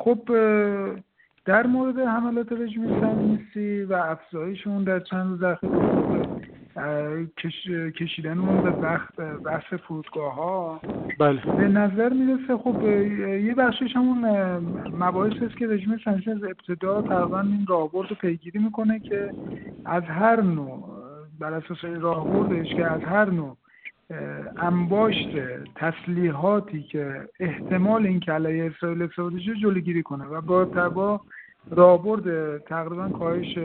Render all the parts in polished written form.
خب در مورد حملات رژیم صهیونیستی و افزایش اون در چند روز اخیر کشیدن اون به بحث فرودگاه‌ها، بله به نظر میرسه خب یه بخشش همون مباحث است که رژیم صهیونیستی از ابتدا تقریبا این راهبرد رو پیگیری میکنه که از هر نوع، بر اساس این راهبردش که از هر نوع انباشت تسلیحاتی که احتمال این که علیه اسرائیل استفاده بشه جلوگیری کنه و با راهبرد تقریبا کاهش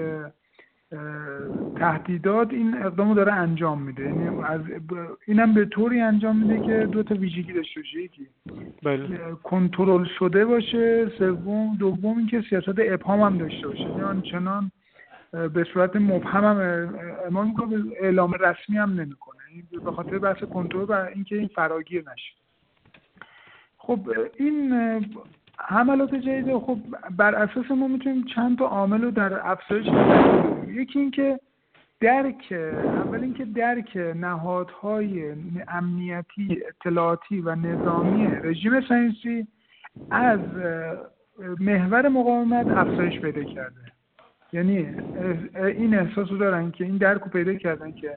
تهدیدات این اقدامو داره انجام میده. یعنی اینم به طوری انجام میده که دو تا ویژگی داشته باشه، یکی کنترل شده باشه، دوم اینکه سیاست ابهام هم داشته باشه، یعنی آنچنان به صورت مبهم هم اعمال میکنه، اعلام رسمی هم نمیکنه، به خاطر بحث کنترل و اینکه این فراگیر نشه. خب این حملات جدید خب بر اساس ما میتونیم چند تا عامل رو در افزایش بدیم. یکی اینکه اول اینکه درک نهادهای امنیتی، اطلاعاتی و نظامی رژیم صهیونیستی از محور مقاومت افزایش پیدا کرده. یعنی این احساس رو دارن که این درک رو پیدا کردن که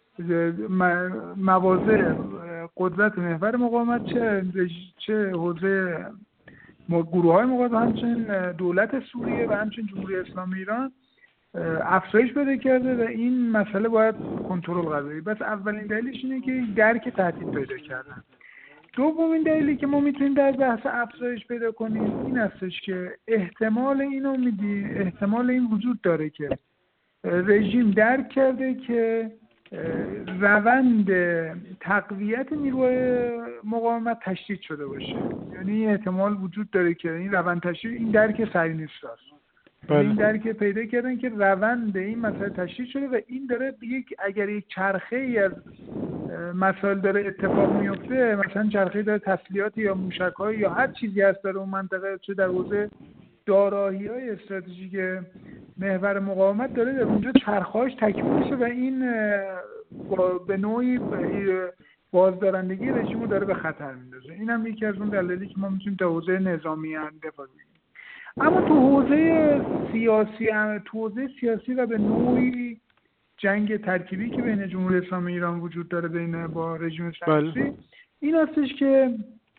مواضع قدرت محور مقاومت چه حوزه گروه‌های مقاومت، همچنین دولت سوریه و همچنین جمهوری اسلامی ایران افزایش پیدا کرده و این مسئله باید کنترل قرار بگیره. بس اولین دلیلش اینه که درک تهدید پیدا کردن. دومین دلیلی که ما میتونیم در بحث افزایش پیدا کنیم این هستش که احتمال این وجود داره که رژیم درک کرده که روند تقویت نیروی مقاومت تشدید شده باشه. یعنی احتمال وجود داره که این روند تشدید، این درک صهیونیست است. این درک پیدا کردن که روند این مسئله تشدید شده و این داره اگر یک چرخه ای از مسائل داره اتفاق میفته، مثلا چرخه داره تسلیحات یا موشک‌های یا هر چیزی هست در اون منطقه، چه در حوزه دارایی‌های استراتژیک محور مقاومت داره در اونجا چرخه‌اش تکمیل میشه و این به نوعی بازدارندگی رژیم رو داره به خطر میندازه. این هم یکی از اون دلایلی که ما میتونیم تا حوزه نظامی هم دفاع کنیم. اما تو حوزه سیاسی و به نوعی جنگ ترکیبی که بین جمهوری اسلامی ایران وجود داره با رژیم صهیونیستی، این هستش که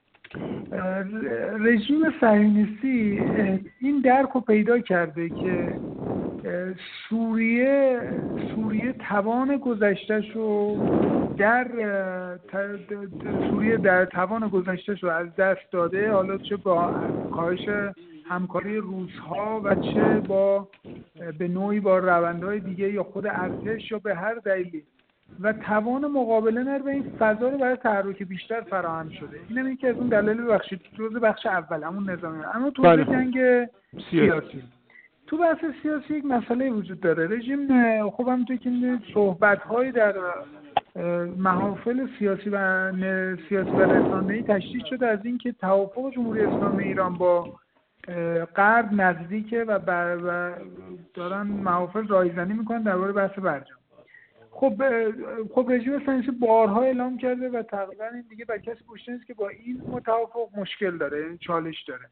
رژیم صهیونیستی این درک رو پیدا کرده که سوریه توان گذشته‌ش رو در توان گذشته‌ش رو از دست داده، حالا چه با کاهش همکاری روس‌ها و چه به نوعی با روندهای دیگه یا خود ارتش یا به هر دلیلی، و توان مقابله نداره و این فضا رو برای تحرک بیشتر فراهم شده. اینم یکی از اون دلایل بخش اول همون نظامی. اما تو جنگ سیاسی، تو بحث سیاسی یک مسئله وجود داره. رژیم خب همونطور که صحبت‌های در محافل سیاسی و رسانه‌ای تشدید شده از اینکه توافق جمهوری اسلامی ایران با غرب نزدیکه و دارن محافل رایزنی میکنن درباره بحث برجام. خب رژیم صهیونیستی بارها اعلام کرده و تقریبا این دیگه بر کسی پشت نیست که با این توافق مشکل داره، یعنی چالش داره.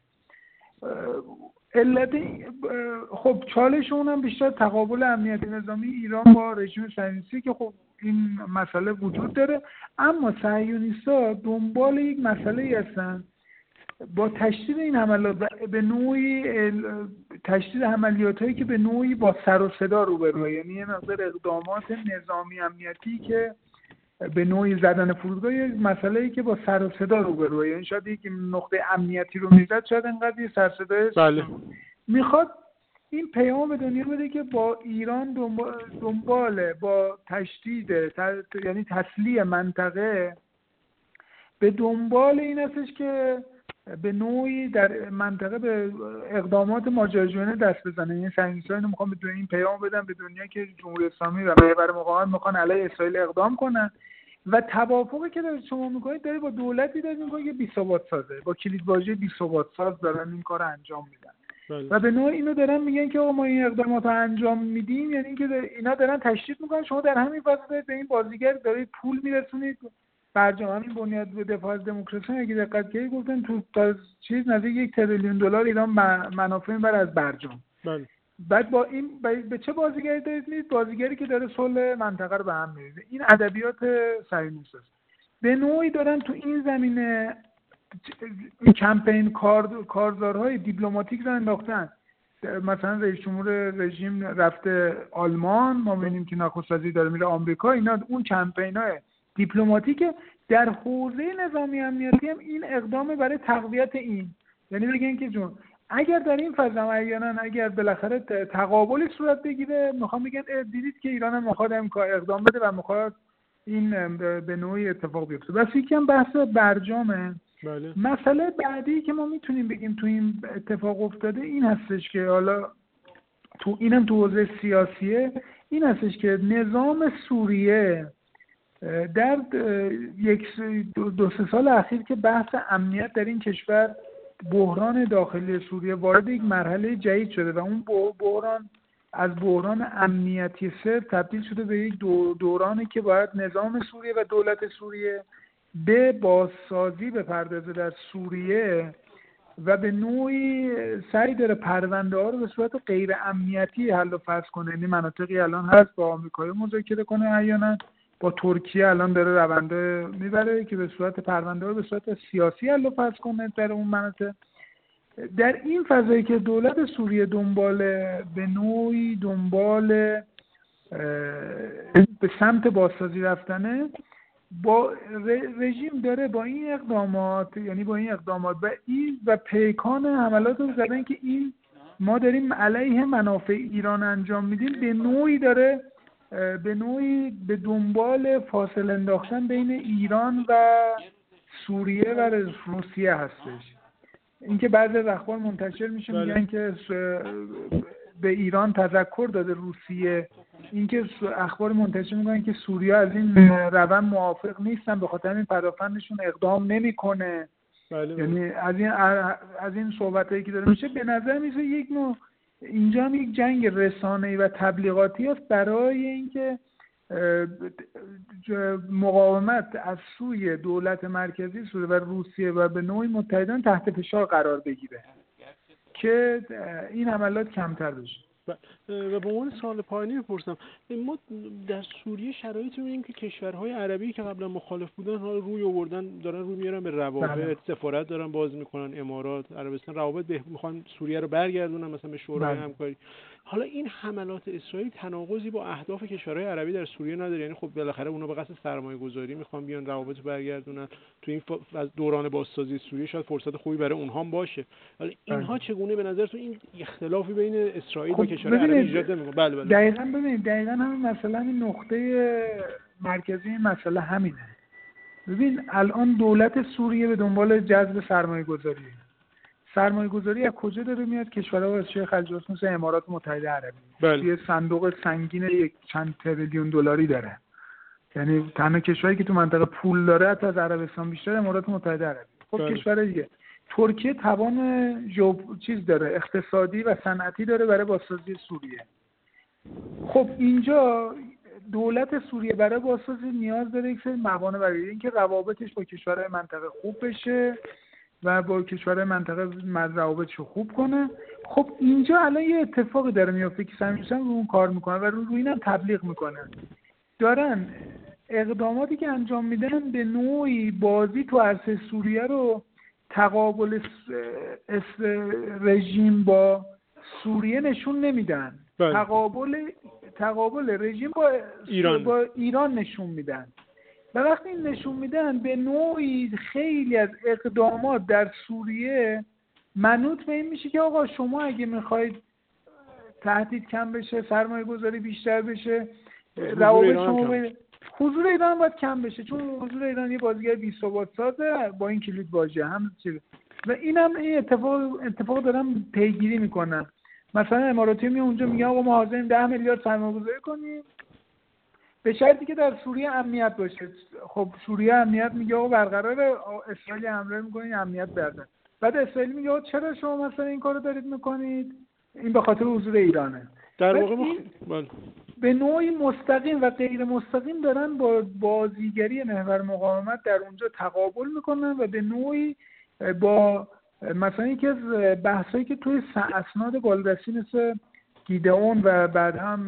خب چالش اونم بیشتر تقابل امنیتی نظامی ایران با رژیم صهیونیستی که خب این مسئله وجود داره. اما صهیونیست‌ها دنبال یک مسئله هستن با تشدید این حملات و به نوعی تشدید عملیاتایی که به نوعی با سر و صدا روبروه، یعنی یه مقدار اقدامات نظامی امنیتی که به نوعی زدن فرودگاه، یک مسئله‌ای که با سر و صدا روبروه، یعنی شاید یک نقطه امنیتی رو میزد، شاید انقدر یه سر صدای میخواد این پیام به دنیا بده که با ایران دنبال با تشدید یعنی تسلیح منطقه به دنبال این هستش که به نوعی در منطقه به اقدامات ماجراجویانه دست بزنه. یعنی صهیونیست‌ها اینو میخوان به این پیام بدن به دنیا که جمهوری اسلامی و محور مقاومت میخوان علیه اسرائیل اقدام کنن و توافقی که داره شما میکنید داره با دولتی داره میکنه که بی‌ثبات سازه، با کلیدواژه بی‌ثبات ساز دارن این کارو انجام میدن و به نوعی اینو دارن میگن که ما این اقدامات رو انجام میدیم، یعنی اینکه اینا دارن تشدید میکنن شما در همین فضا به این بازیگر دارید پول میرسونید برجام همین بنیاد به دفاع از دموکراسی اگه دقت کنید گفتن تو تا چیز نزدیک $1 تریلیون ایران منافع میبره از برجام. بله. بعد با این به چه بازیگری دارید میید؟ بازیگری که داره صلح منطقه رو به هم میریزه. این ادبیات صهیونیست است. به نوعی دارن تو این زمینه کمپین کارزارهای دیپلماتیک رو انداختن. مثلا رئیس جمهور رژیم رفته آلمان، ما می‌بینیم که نخست وزیر داره میره آمریکا. اینا اون کمپین‌های دیپلماتیک در حوزه نظامی امنیتی هم این اقدام برای تقویت این، یعنی بگن که جون اگر در این فضا معینا اگر بالاخره تقابلی صورت بگیره، میخوام بگن دیدید که ایران هم میخواد اقدام بده و میخواد این به نوعی اتفاق بیفته. بس یکم بحث برجامه. بله. مسئله بعدی که ما میتونیم بگیم تو این اتفاق افتاده این هستش که حالا تو اینم تو حوزه سیاسیه، این هستش که نظام سوریه در دو سه سال اخیر که بحث امنیت در این کشور، بحران داخلی سوریه وارد یک مرحله جدید شده و اون بحران از بحران امنیتی صرف تبدیل شده به یک دورانی که باید نظام سوریه و دولت سوریه به بازسازی بپردازه در سوریه و به نوعی سعی داره پرونده ها رو به صورت غیر امنیتی حل و فصل کنه. یعنی مناطقی الان هست با آمریکا مذاکره کنه، احیانا با ترکیه الان داره رونده میبره که به صورت پرونده ها رو به صورت سیاسی حل و فصل کنه در اون مناطق. در این فضایی که دولت سوریه به نوعی دنبال به سمت بازسازی رفتنه، با رژیم داره با این اقدامات، یعنی با این اقدامات و پیکان حملات رو زدن که این ما داریم علیه منافع ایران انجام میدیم، به نوعی داره به دنبال فاصله انداختن بین ایران و سوریه و روسیه هستش. اینکه بعضی از اخبار منتشر میشه میگن که به ایران تذکر داده روسیه، اینکه اخبار منتشر میگن که سوریه از این روند موافق نیستن، به خاطر این پدافندشون اقدام نمیکنه. یعنی از این صحبتایی که داره میشه به نظر میاد یک نوع اینجا هم یک جنگ رسانه‌ای و تبلیغاتی است برای اینکه مقاومت از سوی دولت مرکزی سوریه و روسیه و به نوعی متحدان تحت فشار قرار بگیره که این حملات کمتر بشه. و به عنوان سوال پایانی بپرسم، ما در سوریه شرایطی می‌بینیم که کشورهای عربی که قبلا مخالف بودن حالا روی آوردن، دارن روی میارن به روابط، سفارت دارن باز میکنن، امارات، عربستان روابط میخوان سوریه رو برگردونن مثلا به شورای همکاری. حالا این حملات اسرائیل تناقضی با اهداف کشورهای عربی در سوریه نداره؟ یعنی خب بالاخره اونا به قصد سرمایه‌گذاری میخوان بیان روابط رو برگردونن، تو این از دوران بازسازی سوریه شاید فرصت خوبی برای اونها هم باشه. حالا اینها چگونه به نظرتون این اختلافی بین اسرائیل و کشورهای عربی ایجاد نمی‌کنه؟ بله. دقیقاً همین مسئله، همین نقطه مرکزی این مسئله همینه. ببین الان دولت سوریه به دنبال جذب سرمایه‌گذاری از کجا داره میاد؟ کشورها از شیخ الجزر مثل امارات متحده عربی. یه صندوق سنگین چند تریلیون دلاری داره. یعنی تنها کشوری که تو منطقه پول داره حتی از عربستان بیشتر امارات متحده عربی. خب کشور دیگه ترکیه توان داره، اقتصادی و صنعتی داره برای بازسازی سوریه. خب اینجا دولت سوریه برای بازسازی نیاز داره یک سری موانع برای اینکه روابطش با کشورهای منطقه خوب بشه و با کشورهای منطقه روابطش رو خوب کنه. خب اینجا الان یه اتفاقی داره میفته که صهیونیست‌ها رو اون کار میکنن و روی اینم تبلیغ میکنن. دارن اقداماتی که انجام میدن به نوعی بازی تو عرصه سوریه رو تقابل رژیم با سوریه نشون نمیدن. تقابل رژیم با ایران نشون میدن. و وقتی این نشون میدن به نوعی خیلی از اقدامات در سوریه منوط به این میشه که آقا شما اگه میخواید تهدید کم بشه، سرمایه گذاری بیشتر بشه، روابط شما حضور ایران باید کم بشه، چون حضور ایران یه بازیگر بی‌ثبات سازه با این کلید واژه هم چیز. و اینم این اتفاق دارن پیگیری میکنن. مثلا اماراتی میاد اونجا میگه آقا ما حاضریم 10 میلیارد سرمایه‌گذاری کنیم به شرطی که در سوریه امنیت باشه. خب سوریه امنیت میگه آقا برقرار، اسرائیل حمله میکنه امنیت برده. بعد اسرائیل میگه آقا چرا شما مثلا این کارو دارید میکنید؟ این به خاطر حضور ایرانه. در واقع به نوعی مستقیم و غیر مستقیم دارن با بازیگری محور مقاومت در اونجا تقابل میکنن و به نوعی با مثلا یکی از بحثایی که توی اسناد بالادستی مثل گیدئون و بعد هم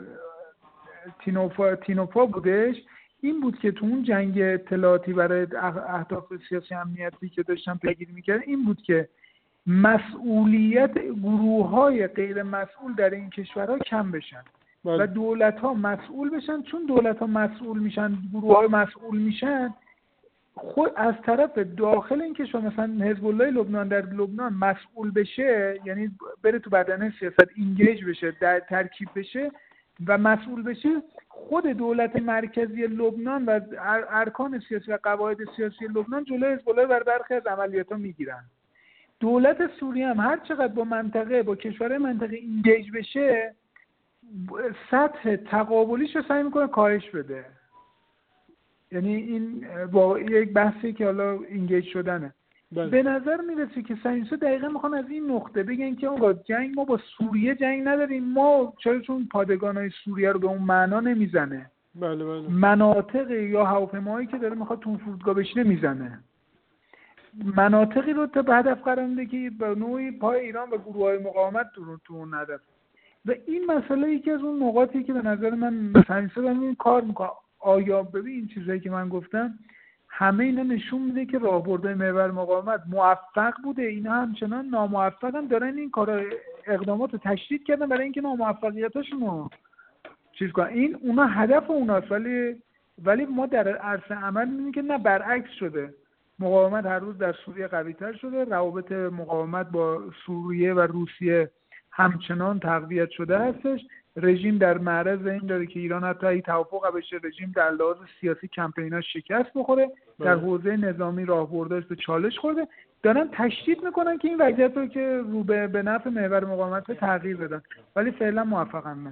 تینوفا بودش، این بود که تو اون جنگ اطلاعاتی برای اهداف سیاسی امنیتی که داشتن پیگیری میکردن، این بود که مسئولیت گروه‌های غیر مسئول در این کشورها کم بشن و دولت‌ها مسئول بشن. چون دولت‌ها مسئول میشن، گروه‌ها مسئول میشن، خود از طرف داخل این کشور مثلا حزب الله لبنان در لبنان مسئول بشه، یعنی بره تو بدنه سیاست اینگیج بشه، در ترکیب بشه و مسئول بشه، خود دولت مرکزی لبنان و ارکان سیاسی و قواعد سیاسی لبنان جلوی حزب الله بر برخی از عملیات‌ها میگیرن. دولت سوریه هم هر چقدر با کشورهای منطقه اینگیج بشه، سطح تقابلیش رو سعی میکنه کاهش بده. یعنی این با یک بحثی که حالا اینگیج شدنه. به نظر میرسه که صهیونیست‌ها دقیقاً میخوان از این نقطه بگن که آقا جنگ ما با سوریه جنگ نداریم، ما چون پادگانای سوریه رو به اون معنا نمیزنه. بله. مناطق یا هواپیماهایی که داره میخواد تو فرودگاه بشینه میزنه. مناطقی رو تا به هدف قرار میده که به نوعی پای ایران و گروه‌های مقاومت تو اون هدف. و این مسئله یکی از اون نقاطی که به نظر من صهیونیست‌ها دارن این کار میکنن. آیا ببین این چیزایی که من گفتم همه اینا نشون میده که راهبردهای محور مقاومت موفق بوده، اینا همچنان ناموفق هم دارن این کارا اقدامات رو تشدید کردن برای اینکه ناموفقیتاشون رو چیز کنن. این اونا هدف اوناست، ولی ما در عرصه عمل میبینیم که نه، برعکس شده. مقاومت هر روز در سوریه قوی‌تر شده، روابط مقاومت با سوریه و روسیه همچنان تقویت شده هستش. رژیم در معرض این داره که ایران حتی این توافق بشه، رژیم در لحاظ سیاسی کمپیناش شکست بخوره، در حوزه نظامی راهبرداش به چالش خورده، دارن تشدید میکنن که این وضعیت رو که رو به نفع محور مقاومت تغییر بدن، ولی فعلا موفق نشدن.